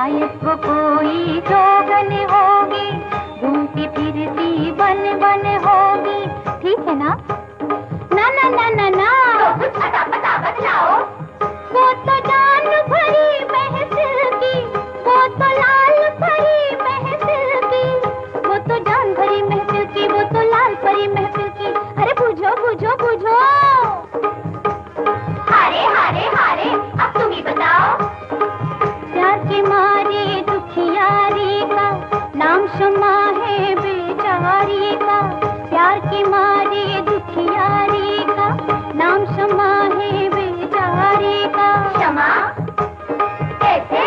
शायद वो कोई जोगन होगी, घूमती फिरती बन बन होगी। ठीक है ना? ना ना ना ना ना, तो कुछ अता पता बतलाओ। वो तो जान भरी महफिल की, वो तो लाल भरी महफिल की, वो तो जान भरी महफिल की, वो तो लाल भरी महफिल की। अरे बुझो बुझो बुझो। हारे हारे हारे, अब तुम ही बताओ। प्यार के मारे दुखियारी का नाम शमा है बेचारी का। प्यार के मारे दुखियारी का नाम शमा है बेचारी का। क्षमा कैसे?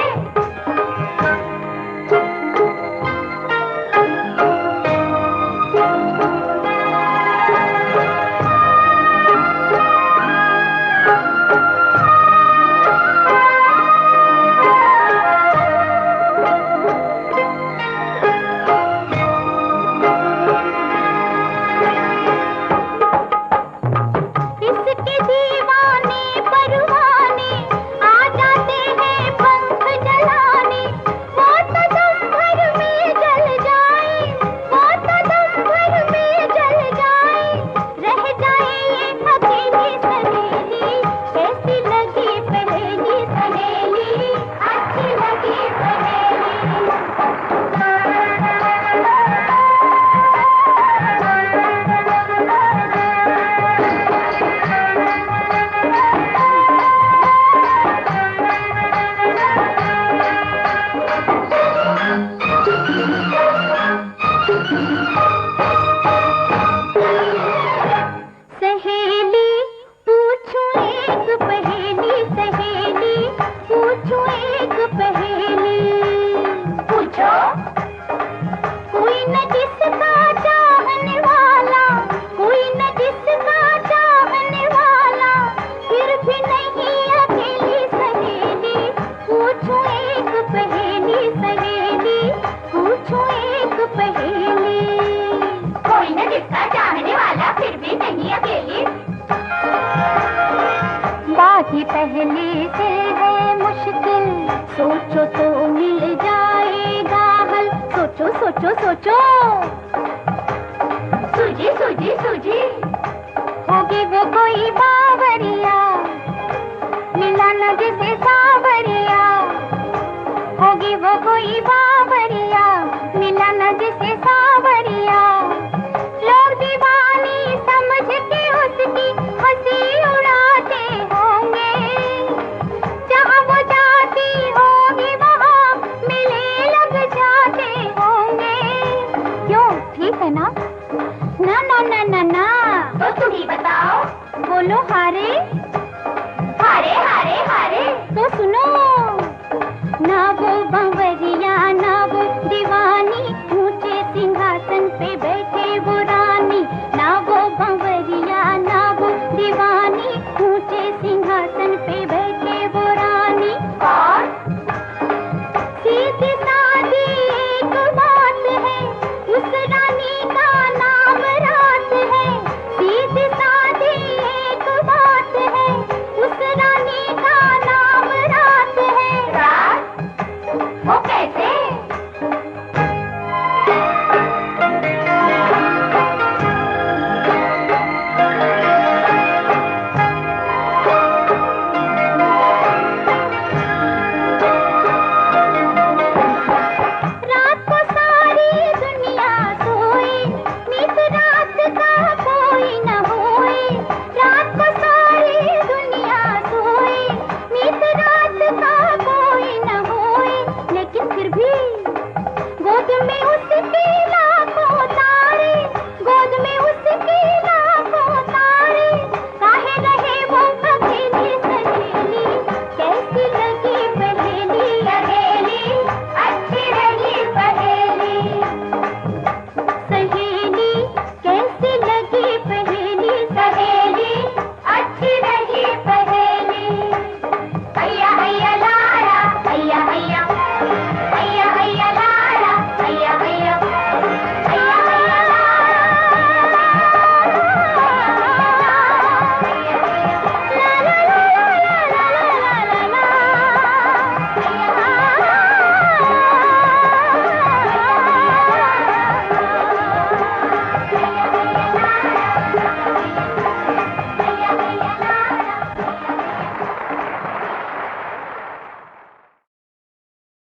इसके दीवाने परवाने आ जाते हैं पंख जलाने। वो तो दम भर में जल जाए, वो तो दम भर में जल जाए। रह जाए ये अकेली सहेली, कैसी लगी पहेली सहेली, अच्छी लगी पहेली। सहेली पूछूं एक पहेली, सहेली पूछूं एक पहेली। पूछो। कोई न जिसका चाहने वाला, कोई न जिसका चाहने वाला, फिर भी नहीं अकेली सहेली। पूछूं एक पहेली, सहेली पूछूं एक पहेली। कोई न जिसका चाहने वाला, फिर भी नहीं अकेली। बात ही पहले से है मुश्किल, सोचो तो मिल जाएगा हल। सोचो सोचो सोचो। सूझी सूझी सूझी। होगी वो कोई बावरिया, मिला न जिसे सावरिया। होगी वो कोई बावरिया, मिला न जिसे सावरिया। लोग दीवानी समझ के उसकी हंसी उड़ाते होंगे। जहाँ वो जाती होगी वहाँ मिले लग जाते होंगे। क्यों, ठीक है ना? ना ना ना ना ना, तो तुम ही बताओ। बोलो हारे। हारे हारे हारे। तो सुनो, ना वो बावरिया ना वो दीवानी, ऊंचे सिंहासन पे बैठे वो रानी। ना वो बावरिया ना वो दीवानी, ऊंचे सिंहासन पे बैठे वो रानी। और सीधी सादी एक बात है, उस रानी का नाम रात है। सीधी सादी एक बात है, उस रानी का नाम रात है। रात वो कैसे?